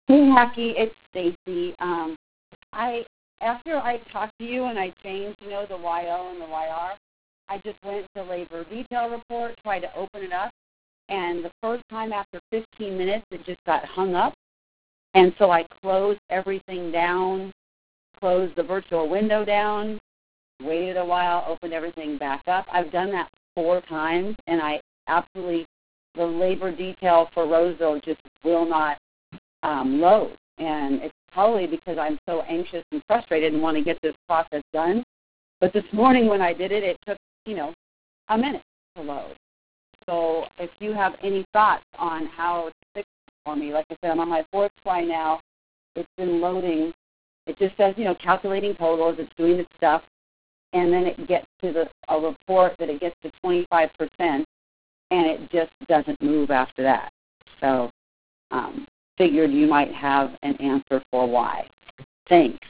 Hey, Hacky, it's Stacy. After I talked to you and I changed, the YO and the YR, I just went to labor detail report, tried to open it up, and the first time after 15 minutes, it just got hung up. And so I closed everything down, closed the virtual window down, waited a while, opened everything back up. I've done that 4 times, and the labor detail for Roseville just will not load. And it's probably because I'm so anxious and frustrated and want to get this process done. But this morning when I did it, it took, a minute to load. So if you have any thoughts on how to fix it for me, like I said, I'm on my 4th try now. It's been loading. It just says, calculating totals. It's doing its stuff. And then it gets to a report that it gets to 25%, and it just doesn't move after that. So figured you might have an answer for why. Thanks.